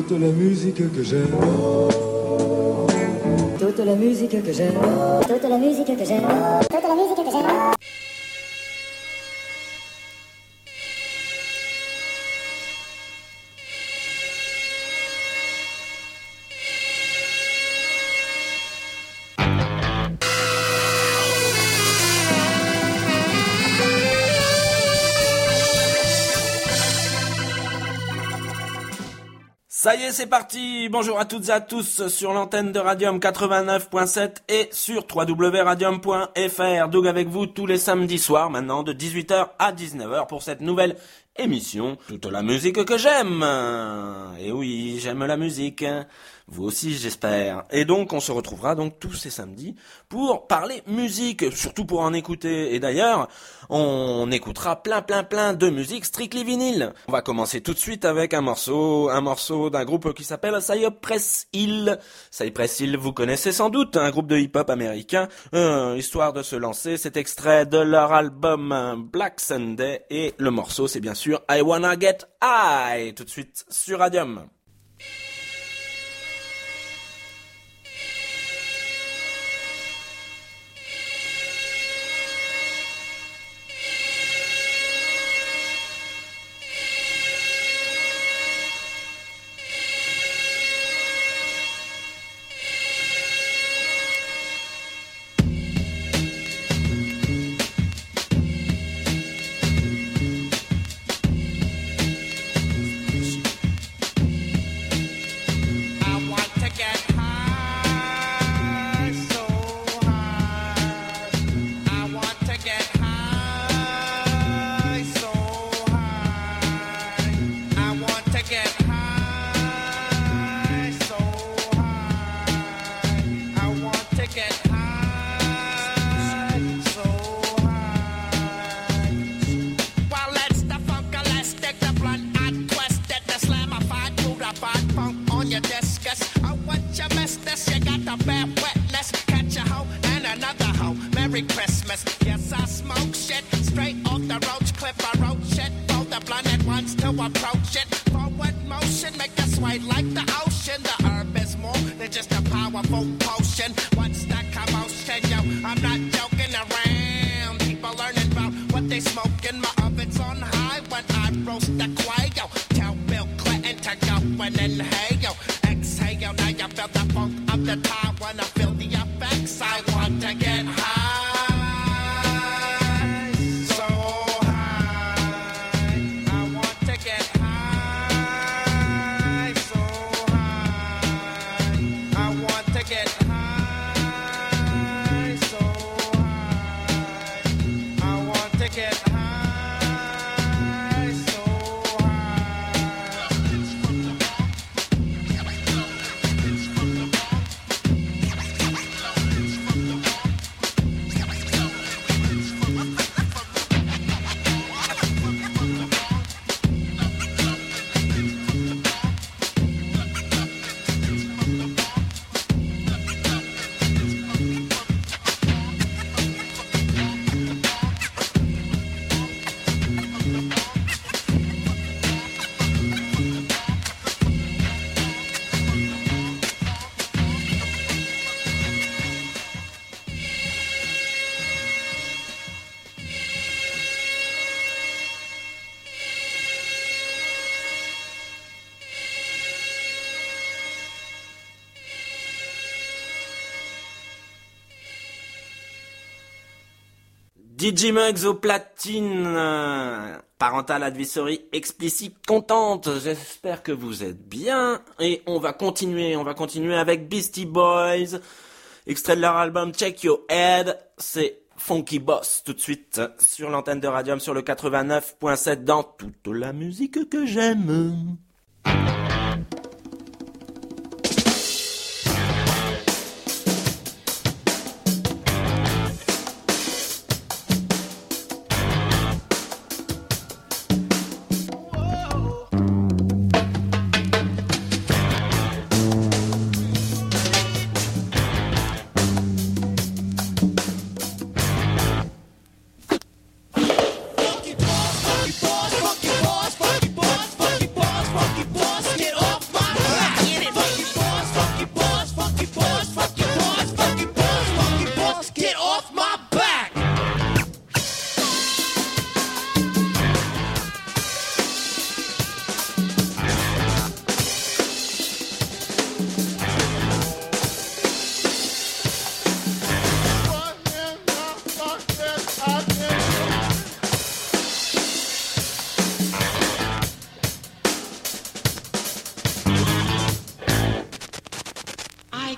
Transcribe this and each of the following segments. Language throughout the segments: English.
toute la musique que j'aime. Toute la musique que j'aime. Toute la musique que j'aime. Toute la musique que j'aime. Ça y est, c'est parti. Bonjour à toutes et à tous sur l'antenne de Radium 89.7 et sur www.radium.fr. Doug avec vous tous les samedis soirs maintenant de 18h à 19h pour cette nouvelle émission. Toute la musique que j'aime. Et oui, j'aime la musique. Vous aussi, j'espère. Et donc, on se retrouvera donc tous ces samedis pour parler musique, surtout pour en écouter. Et d'ailleurs, on écoutera plein de musique strictly vinyle. On va commencer tout de suite avec un morceau d'un groupe qui s'appelle Cypress Hill. Cypress Hill, vous connaissez sans doute, un groupe de hip-hop américain. Histoire de se lancer, cet extrait de leur album Black Sunday. Et le morceau, c'est bien sûr I Wanna Get High. Tout de suite sur Radium. DJ Muggs au platine, Parental Advisory explicite contente, j'espère que vous êtes bien, et on va continuer avec Beastie Boys, extrait de leur album Check Your Head, c'est Funky Boss, tout de suite sur l'antenne de Radium sur le 89.7 dans toute la musique que j'aime. Funky boss,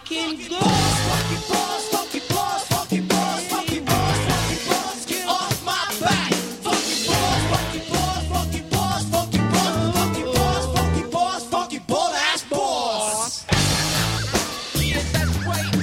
can go. Funky balls, funky balls, funky balls, funky balls, funky balls, get off my back. Funky balls, funky balls, funky balls, funky balls, funky balls, funky balls, funky ball ass balls. Yeah, that's right.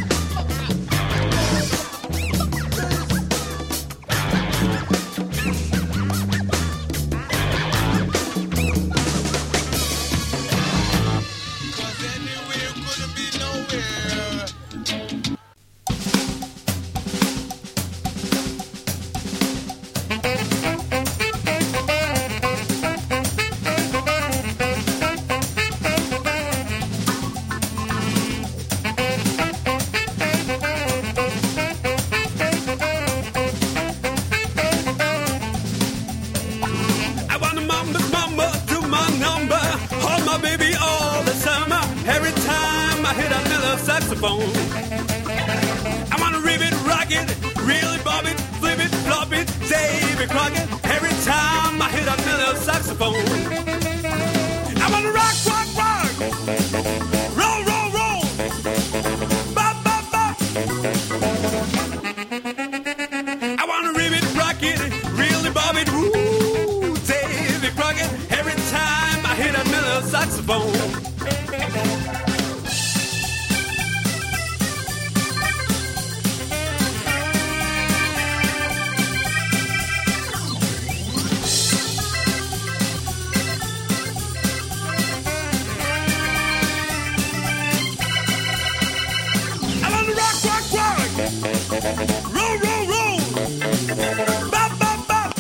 I want a mama to my number. Hold my baby all the summer. Every time I hit a mellow saxophone, I want to rip it, rock it, really bob it, flip it, flop it, Davy Crockett. Every time I hit a mellow saxophone, I want to rock, rock, rock, roll, roll, roll, bop, bop, bop. I want to rip it, rock it, really bob it, woo, Davy Crockett. Every time I hit a mellow saxophone. I want to rock, rock, rock, roll, roll, roll, bop, bop, bop.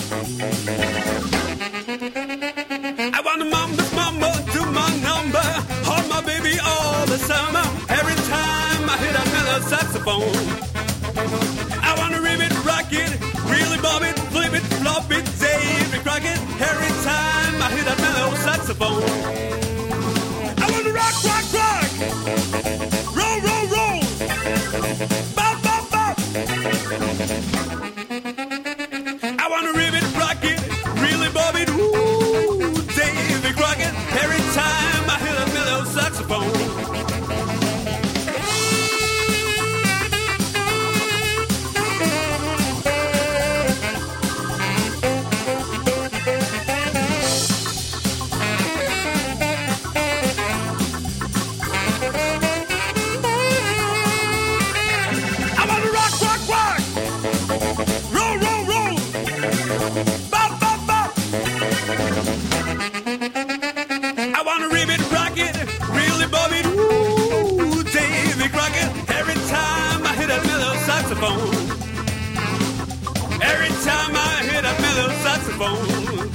I want a mama to my number. Hold my baby all the summer. Every time I hit a mellow saxophone, I want to rip it, rock it, really bob it, flip it, flop it, Davy Crockett. Every time I hit a mellow saxophone, I want to rock, rock, rock, roll, roll, roll, bop, bop, bop. I want to rip it, rock it, really bob it, woo, Davy Crockett. Every time I hit a mellow saxophone. I want to rock, rock, rock, roll, roll, roll, bop, bop, bop. I want to rip it, rock it, really bob it, woo, Davy Crockett. Every time I hit a mellow saxophone. Every time I hit a mellow saxophone.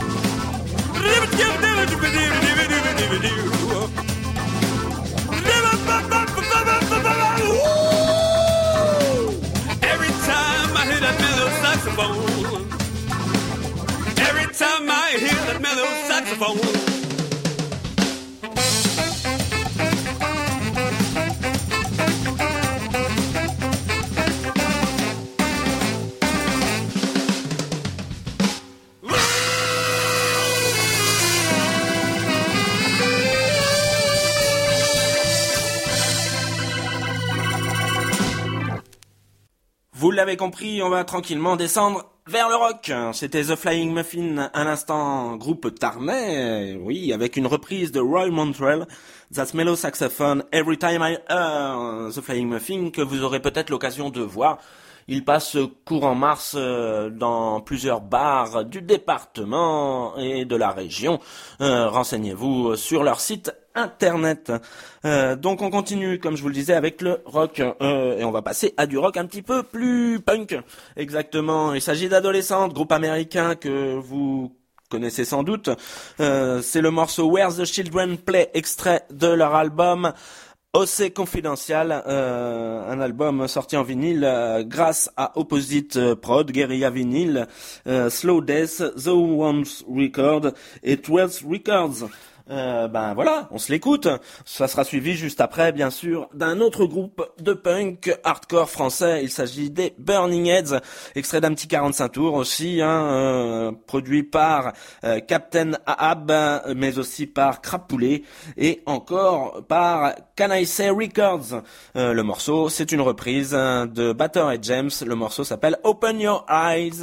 Every time I hit a mellow saxophone. Every time I hear that mellow saxophone. Vous l'avez compris, on va tranquillement descendre vers le rock. C'était The Flying Muffin, un instant groupe tarnais, oui, avec une reprise de Roy Montreal, That's Mellow Saxophone, Every Time I Hear The Flying Muffin, que vous aurez peut-être l'occasion de voir. Il passe courant mars dans plusieurs bars du département et de la région. Renseignez-vous sur leur site internet. Donc on continue, comme je vous le disais, avec le rock. Et on va passer à du rock un petit peu plus punk. Exactement. Il s'agit d'Adolescentes, groupe américain que vous connaissez sans doute. C'est le morceau Where the Children Play, extrait de leur album OC Confidential, un album sorti en vinyle grâce à Opposite Prod, Guerilla Vinyl, Slow Death, The Ones Record et 12 Records. Ben voilà, on se l'écoute. Ça sera suivi juste après, bien sûr, d'un autre groupe de punk hardcore français. Il s'agit des Burning Heads, extrait d'un petit 45 tours aussi, produit par Captain Ahab, mais aussi par Crapoulet et encore par Can I Say Records. Le morceau, c'est une reprise de Batter et James. Le morceau s'appelle Open Your Eyes.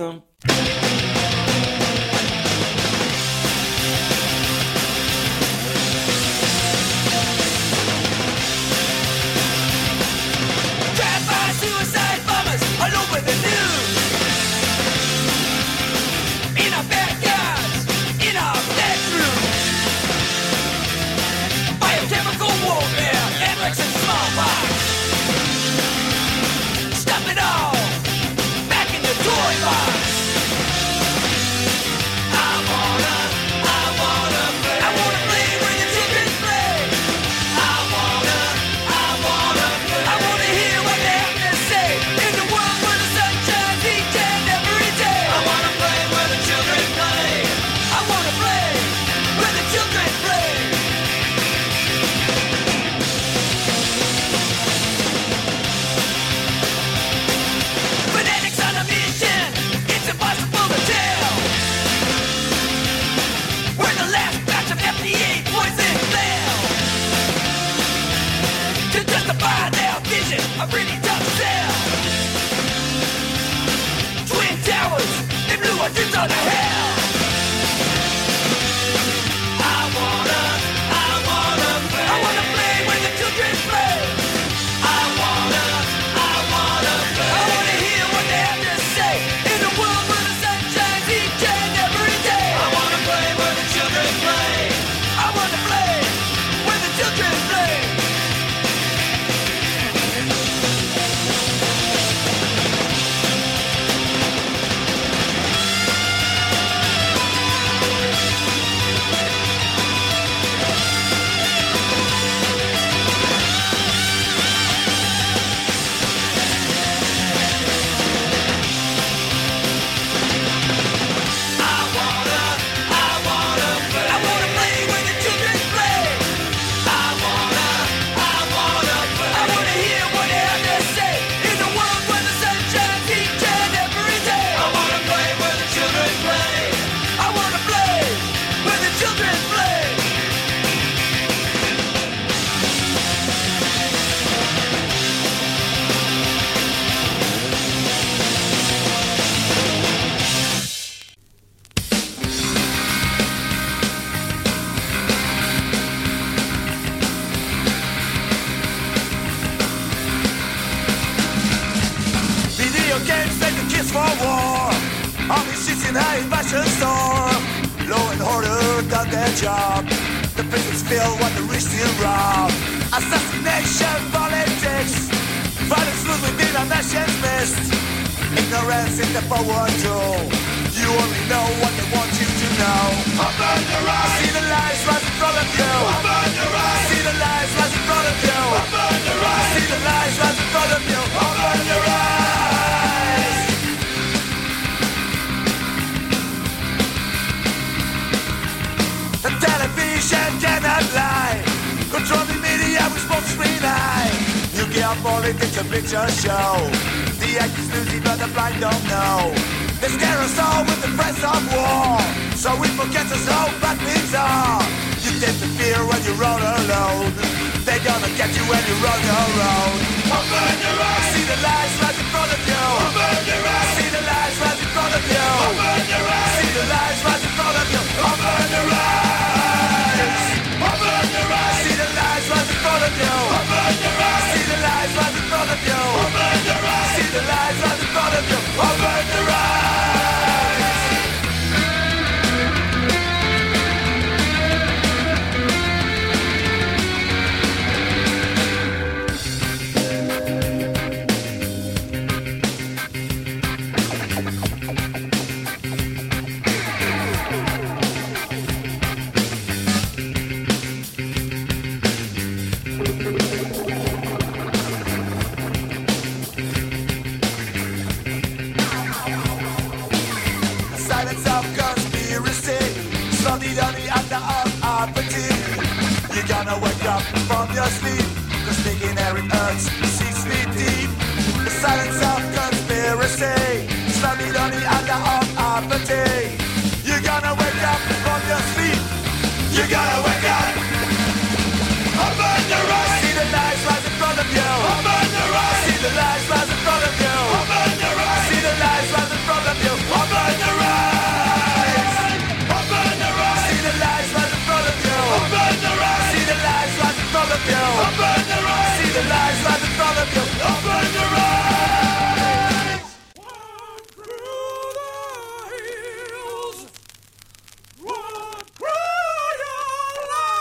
where it hurts, 6 feet deep. The silence of conspiracy, slamming on the under of apathy. You gotta wake up from your sleep. You gotta wake up. Open your eyes. See the lights rise in front of you. Open your eyes. See the lights rise in front of you. Open your eyes. See the lights rise in front of you. Open your eyes. Open your eyes. See the lights rise in front of you. Open your eyes. See the lights rise in front of you. Open your eyes. See the lights rise in front of you. Open your eyes. Walk through the hills. Walk through your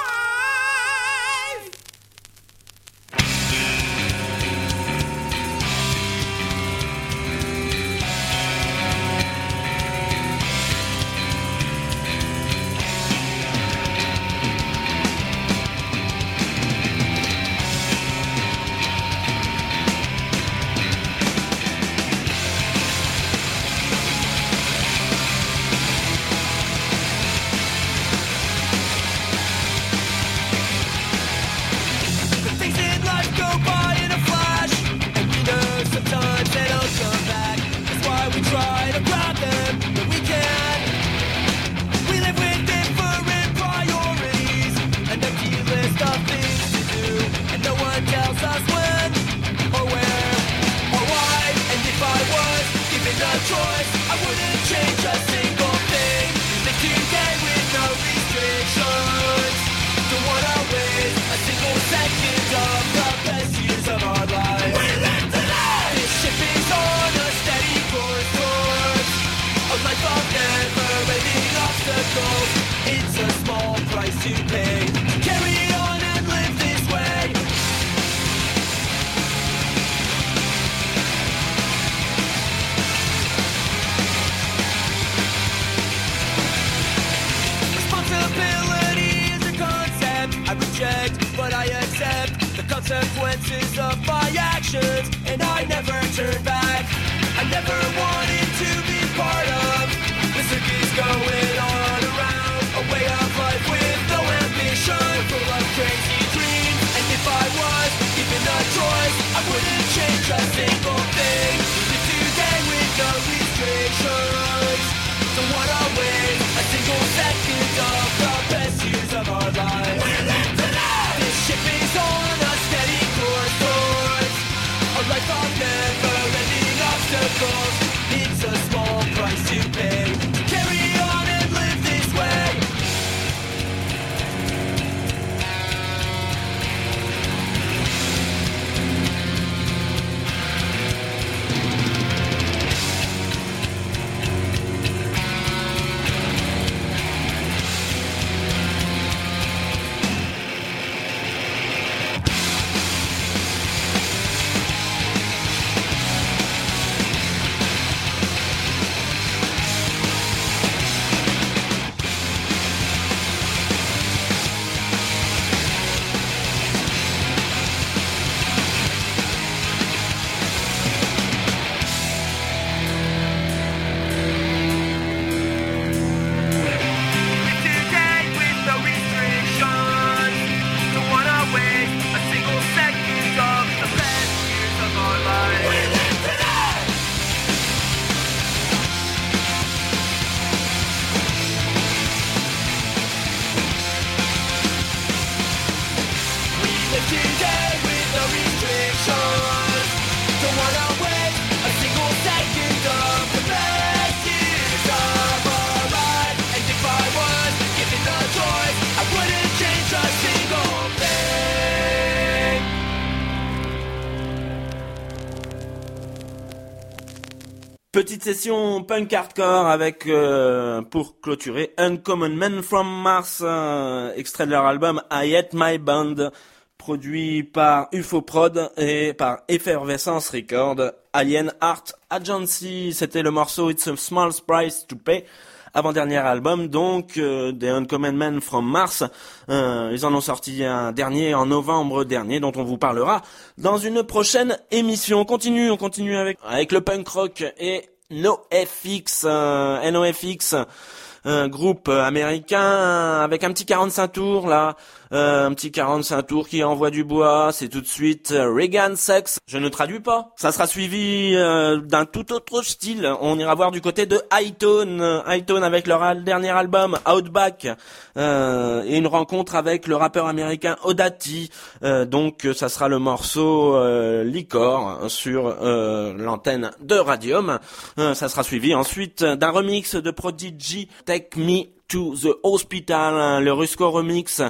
life. Things in life go by in a flash, and we know sometimes they don't come back. That's why we try to grab them when we can. We live with different priorities, an empty list of things to do, and no one tells us when, or where, or why. And if I was given a choice, I wouldn't change a single thing. Live today with no restrictions. Don't wanna waste a single second of the best years of our lives. We live today! This ship is on a steady course, a life of never-ending obstacles. It's a small price to pay. Carry on and live this way. Responsibility is a concept I reject, but I accept the consequences of my actions, and I never turn back. I never wanted to be part of the circus going on around, a way of life with no ambition, full of crazy dreams. And if I was given a choice, I wouldn't change a single thing. Live today with no restrictions. Don't wanna waste a single second of the best years of our lives. We live today! This ship is on a steady course towards a life of never-ending obstacles. It's a small price to pay. Carry on and live this way. Petite session punk hardcore avec, pour clôturer, Uncommon Men from Mars, extrait de leur album I Hate My Band, produit par UFO Prod et par Effervescence Record, Alien Art Agency. C'était le morceau It's a Small Price to Pay, avant-dernier album donc des Uncommon Men from Mars. Ils en ont sorti un dernier en novembre dernier dont on vous parlera dans une prochaine émission. On continue avec le punk rock et NoFX, NoFX, un groupe américain avec un petit 45 tours là, un petit 45 tours qui envoie du bois, c'est tout de suite Reagan Sex, je ne traduis pas. Ça sera suivi d'un tout autre style, on ira voir du côté de Hightone avec leur dernier album Outback, et une rencontre avec le rappeur américain Odati, donc ça sera le morceau Licor sur l'antenne de Radium. Ça sera suivi ensuite d'un remix de Prodigy, Take Me to the Hospital, le Rusco remix.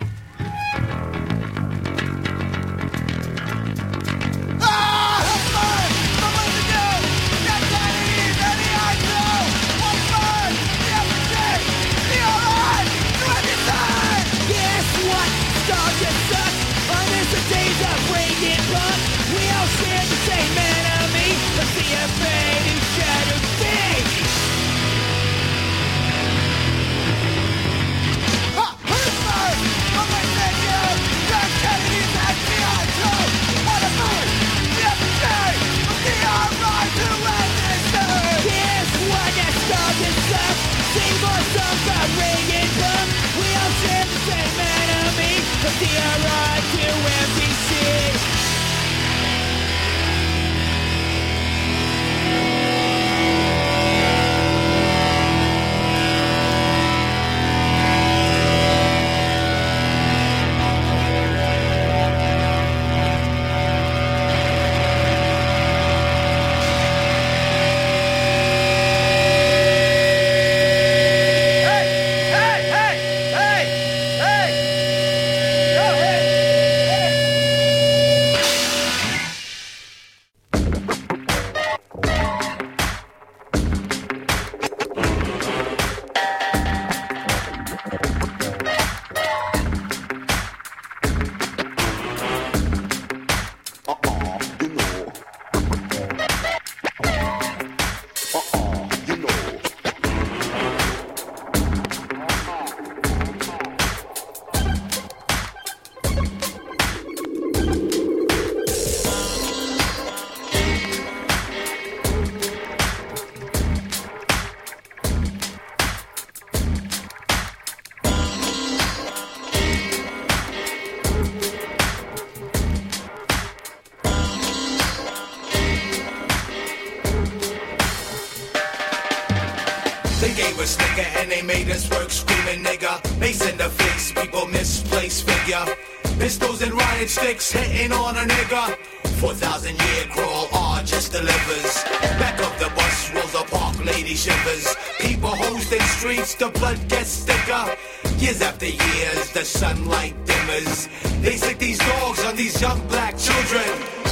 And they made us work screaming nigga. Mace in the face, people misplaced figure. Pistols and riot sticks hitting on a nigga. 4,000 year crawl, just delivers. Back of the bus rolls a park, lady shivers. People host in streets, the blood gets thicker. Years after years, the sunlight dimmers. They sick these dogs on these young black children.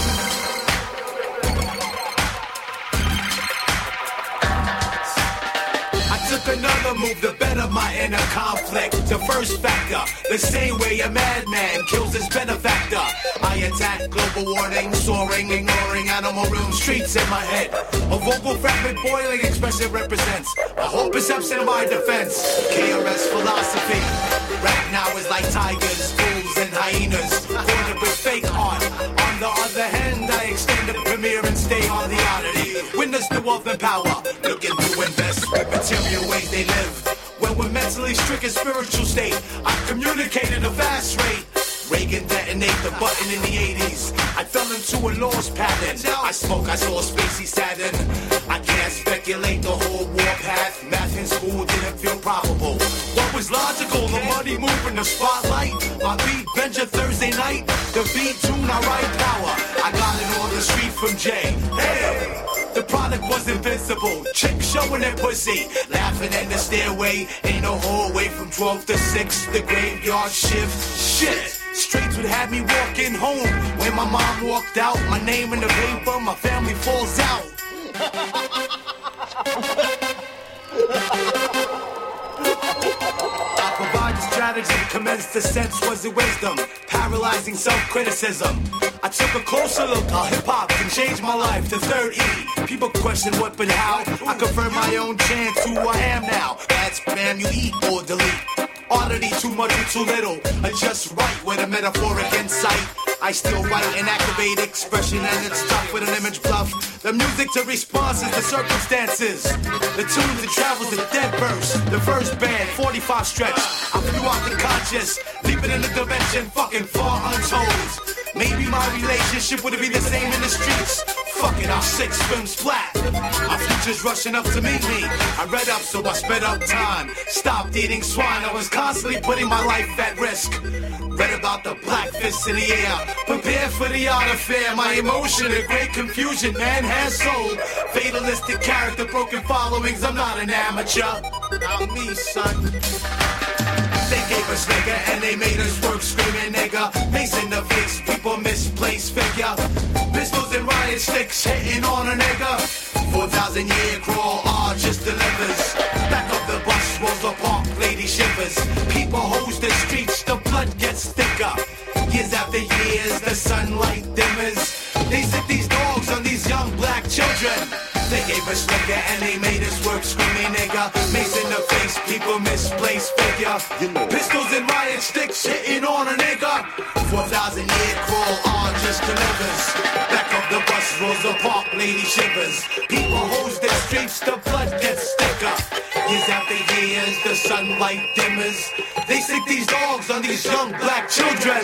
Another move to better my inner conflict. The first factor, the same way a madman kills his benefactor. I attack global warning, soaring, ignoring animal room streets in my head. A vocal fragment boiling expression represents my whole perception of my defense. KRS philosophy. Rap now is like tigers, fools, and hyenas. Cornered with fake art. On the other hand, I extend the premiere and stay on the oddity. Witness the wealth and power, looking to invest with material ways they live. When we're mentally stricken spiritual state, I communicate at a fast rate. Reagan detonate the button in the 80s. I fell into a lost pattern. I spoke, I saw spacey Saturn. I can't speculate the whole war path. Math in school didn't feel probable. What was logical? The money moving the spotlight. My beat Benja Thursday night. The beat tune I write power. I got it on the street from Jay. Hey! The product was invincible. Chicks showing their pussy. Laughing in the stairway. Ain't no hallway from 12 to 6. The graveyard shift. Shit. Streets would have me walking home. When my mom walked out, my name in the paper, my family falls out. I provide the strategy to commence the sense was it wisdom. Paralyzing self-criticism. I took a closer look, how hip-hop can change my life. The third E, people question what but how. I confirm my own chance who I am now. That's spam, you eat or delete. Oddity, too much or too little. Just right with a metaphoric insight. I still write and activate expression, and it's tough with an image bluff. The music to responses, the circumstances. The tune that travels the dead verse. The first band, 45 stretch. I flew out the conscious, leap it in the dimension, fucking far untold. Maybe my relationship would be the same in the streets. Fuck it, our 6 swims flat. Our future's rushing up to meet me. I read up, so I sped up time. Stopped eating swine, I was constantly putting my life at risk. Read about the black fists in the air. Prepare for the art affair. My emotion and great confusion, man has soul. Fatalistic character, broken followings. I'm not an amateur. Not me, son. They gave us nigga and they made us work screaming nigga. Mace in the face, people misplaced figure. Pistols and riot sticks hitting on a nigga. 4,000 year crawl, just delivers. Back up the bus, Rosa Park, lady shivers. People hose the streets, the blood gets thicker. Years after years, the sunlight dimmers. They set these dogs on these young black children. They gave us nigga and they made us work screaming nigga. Mace in the face, people misplaced figure. Pistols and riot sticks hitting on a nigga. 4,000 year crawl, just delivers. Back up the bus, Rosa Park, lady shivers. People hose their streets, the blood gets thicker. Years after years, the sunlight dimmers. They sick these dogs on these young black children.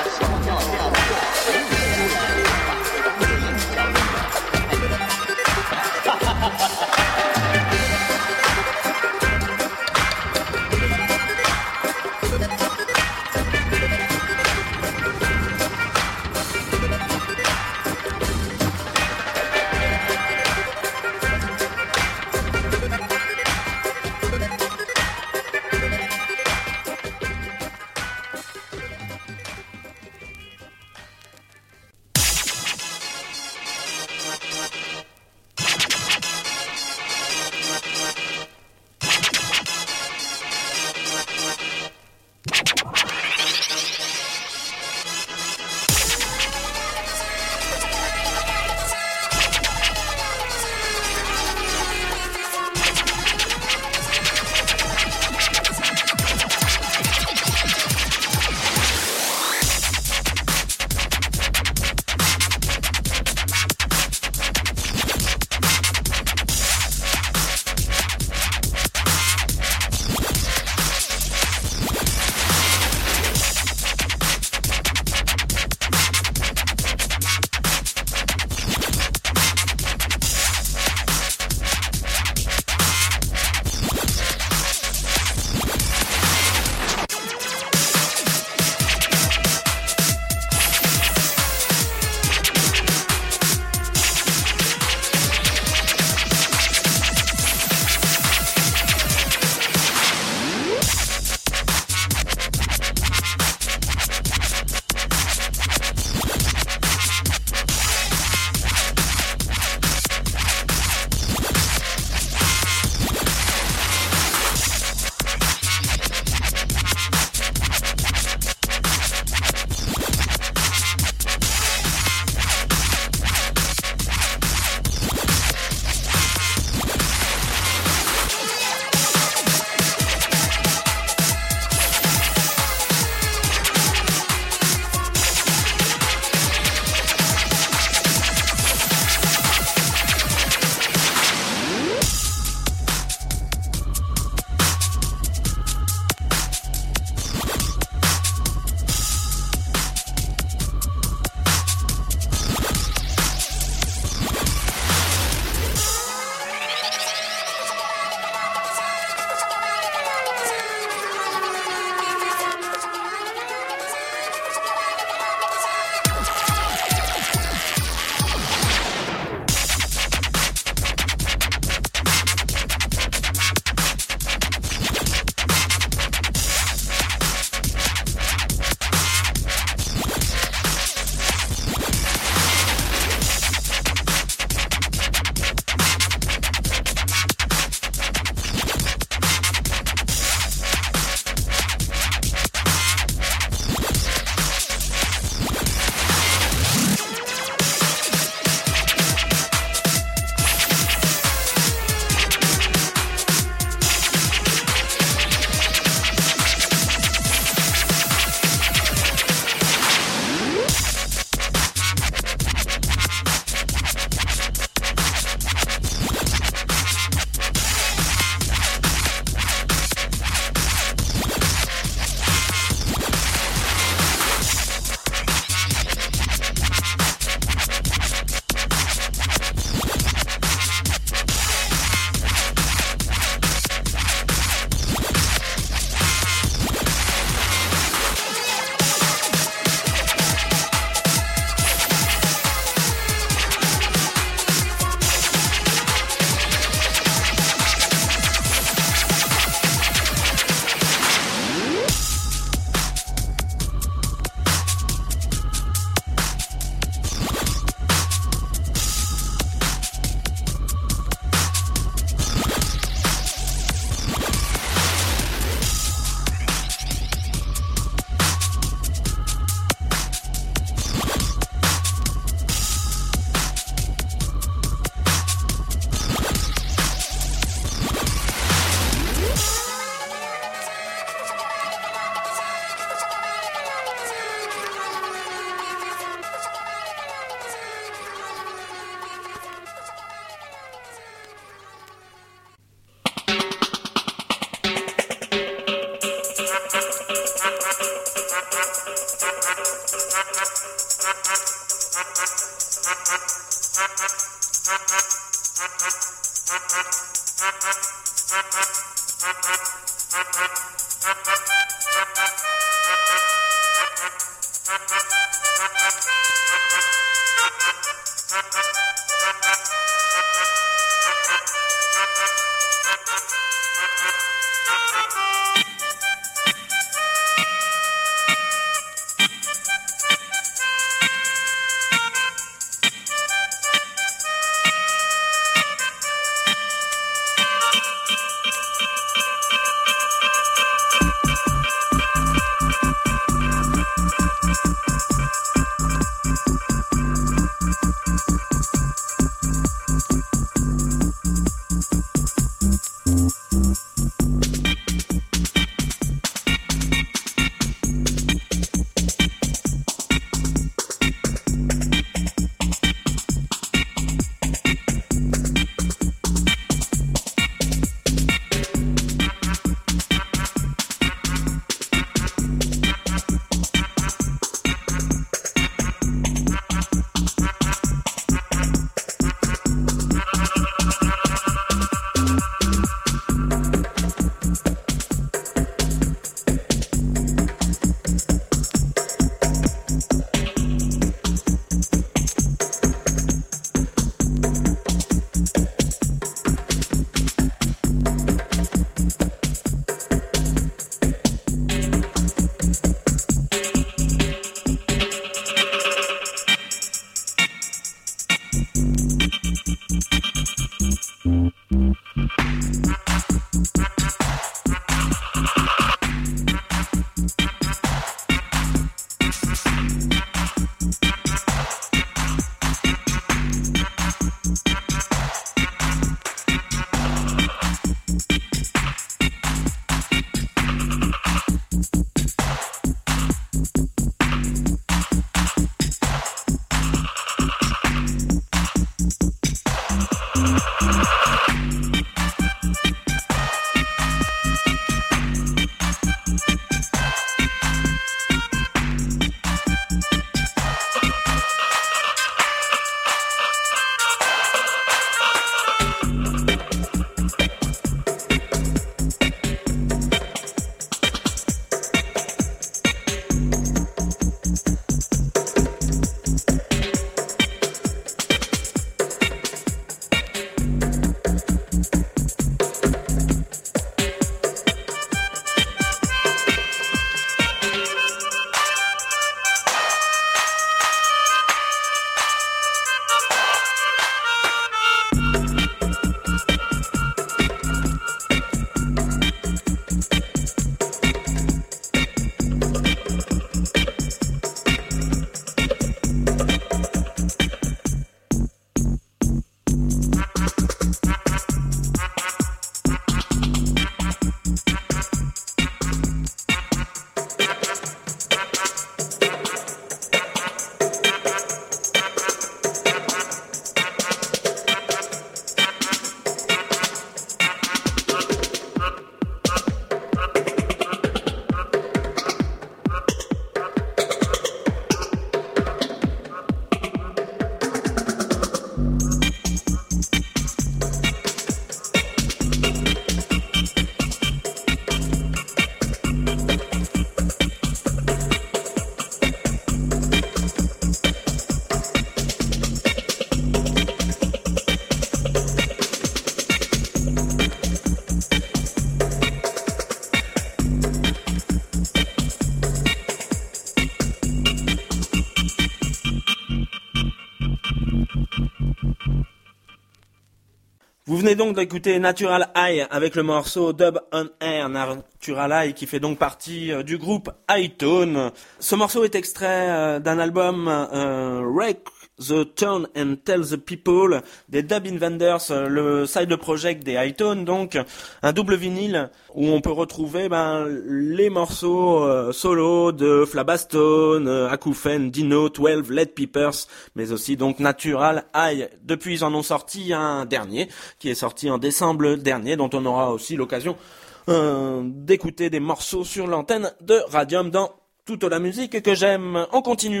Vous venez donc d'écouter Natural High avec le morceau Dub on Air. Natural High qui fait donc partie du groupe Hightone. Ce morceau est extrait d'un album Wreck the Town and Tell the People des Dub Invaders, le side project des Hightone, donc un double vinyle où on peut retrouver les morceaux solo de Flabastone, Akoufen, Dino, 12, Lead Peepers, mais aussi donc Natural High. Depuis ils en ont sorti un dernier qui est sorti en décembre dernier, dont on aura aussi l'occasion d'écouter des morceaux sur l'antenne de Radium dans toute la musique que j'aime. On continue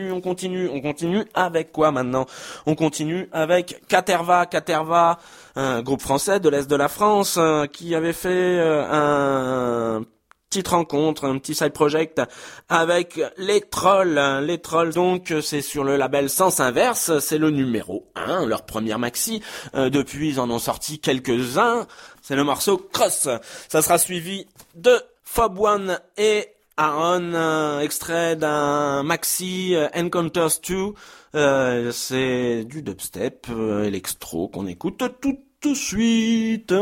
avec quoi maintenant? On continue avec Caterva, un groupe français de l'Est de la France qui avait fait un petite rencontre, un petit side project avec les Trolls. Les Trolls, donc, c'est sur le label Sens Inverse, c'est le numéro 1, leur première maxi. Depuis, ils en ont sorti quelques-uns. C'est le morceau Cross. Ça sera suivi de Fob One et Aaron, extrait d'un maxi Encounters 2. C'est du dubstep électro qu'on écoute tout de suite.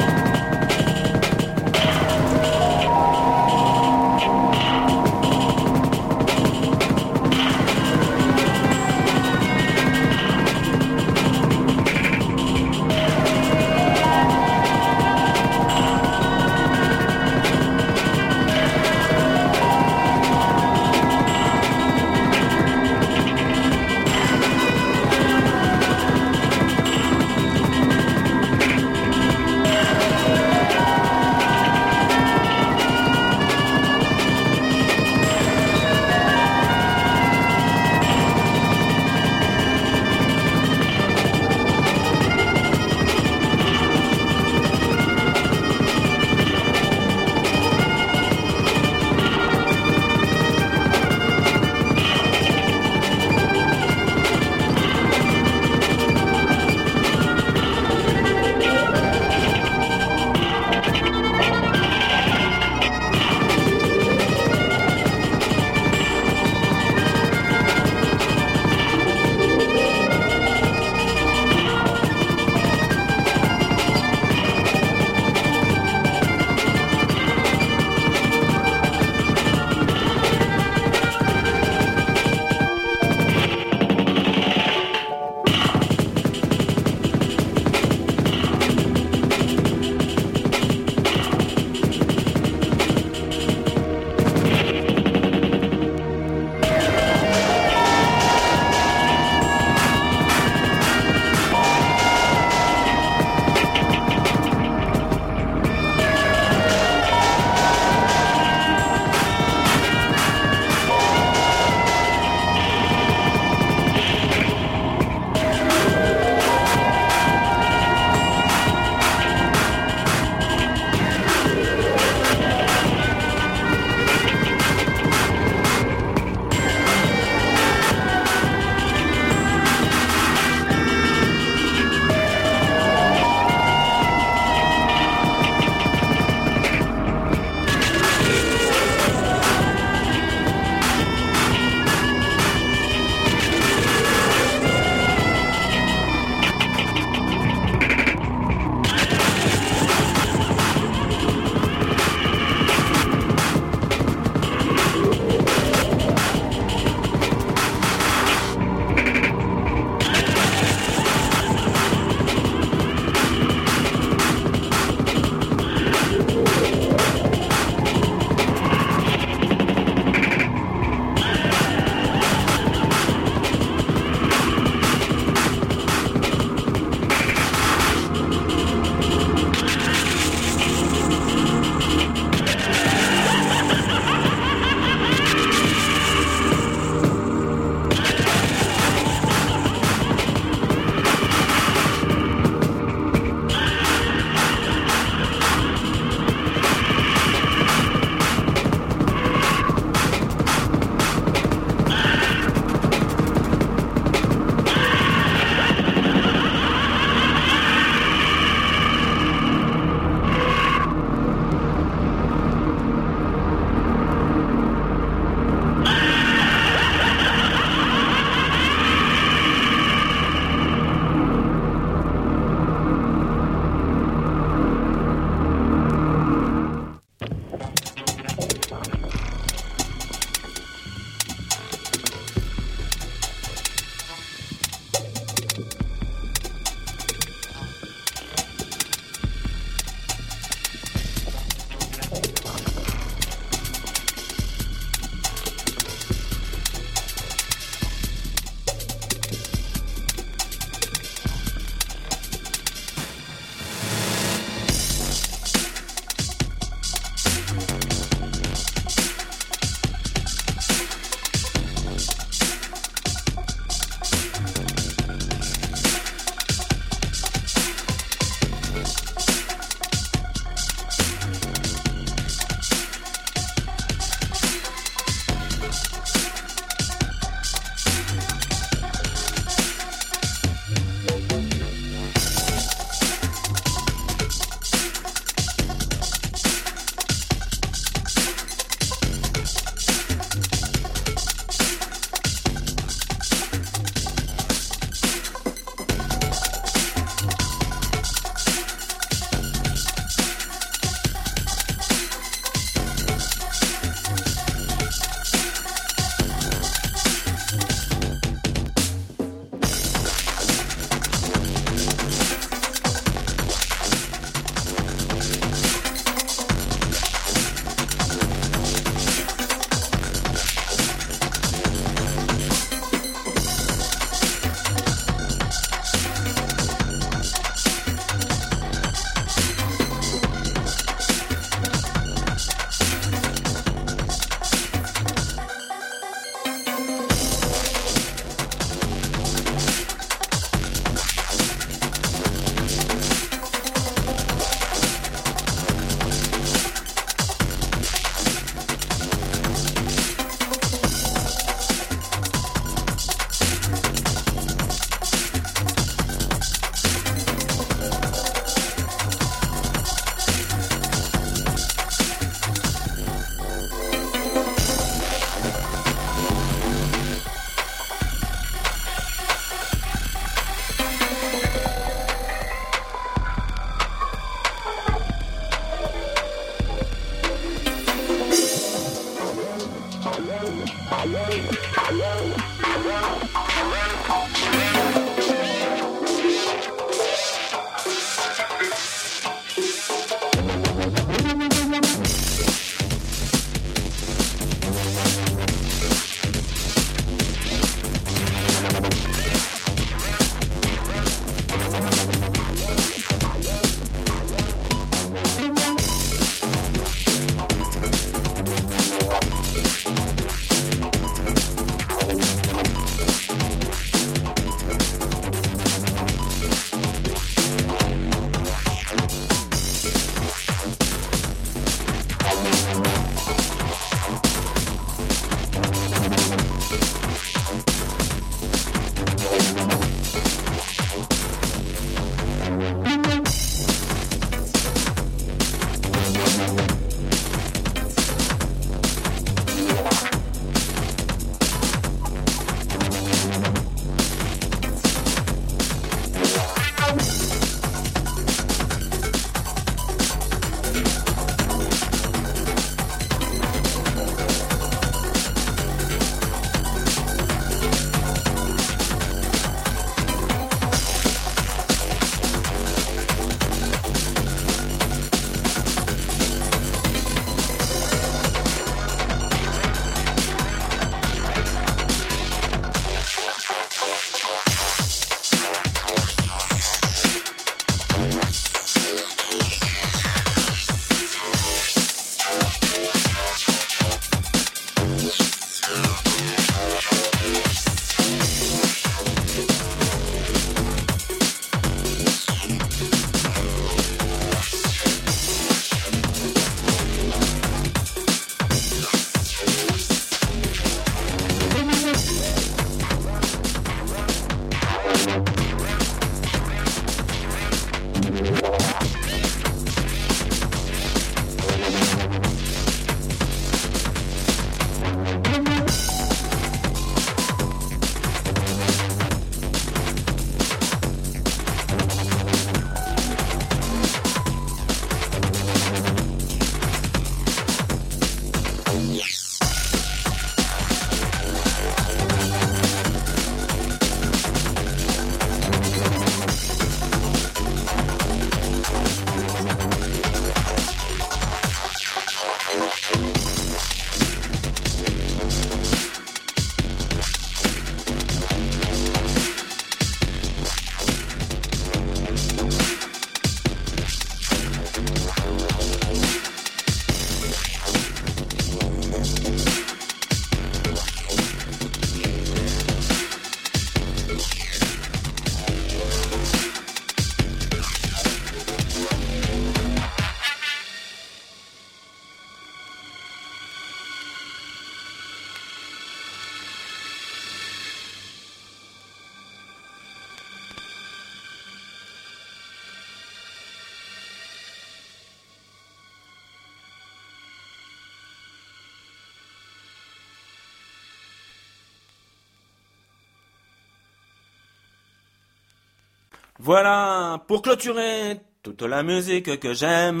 Voilà, pour clôturer toute la musique que j'aime,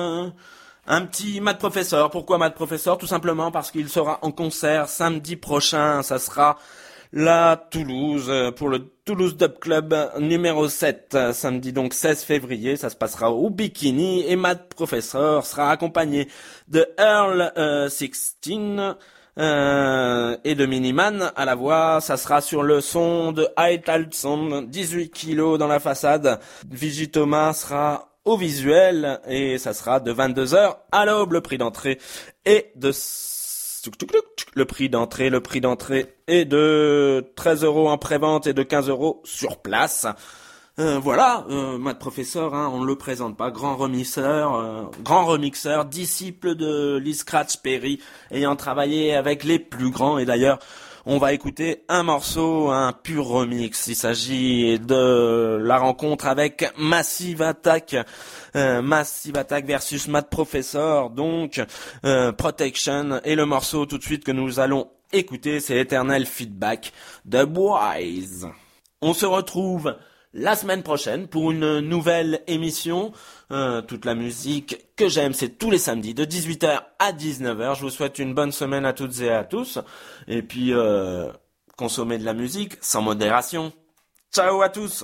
un petit Matt Professor. Pourquoi Matt Professor? Tout simplement parce qu'il sera en concert samedi prochain. Ça sera la Toulouse, pour le Toulouse Dub Club numéro 7, samedi donc 16 février. Ça se passera au Bikini et Matt Professor sera accompagné de Earl 16 et de Miniman à la voix. Ça sera sur le son de High Tide Sound, 18 kilos dans la façade. Vigie Thomas sera au visuel et ça sera de 22h à l'aube. Le prix d'entrée est de le prix d'entrée est de 13 € en prévente et de 15 € sur place. Voilà, Matt Professor, on ne le présente pas, grand remixeur, disciple de Lee Scratch Perry, ayant travaillé avec les plus grands. Et d'ailleurs, on va écouter un morceau, un pur remix. Il s'agit de la rencontre avec Massive Attack versus Matt Professor, donc Protection. Et le morceau tout de suite que nous allons écouter, c'est Eternal Feedback de Boys. On se retrouve la semaine prochaine pour une nouvelle émission. Toute la musique que j'aime, c'est tous les samedis de 18h à 19h. Je vous souhaite une bonne semaine à toutes et à tous. Et puis, consommez de la musique sans modération. Ciao à tous!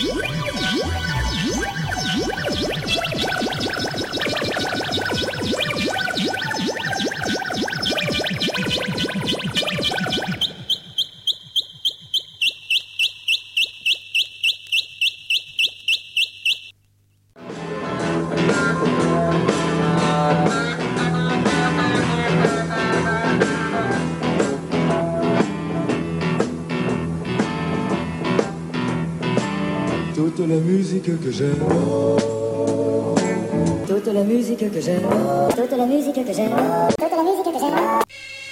Toute la musique que j'aime. Toute la musique que j'aime. Toute la musique que j'aime. Toute la musique que j'aime.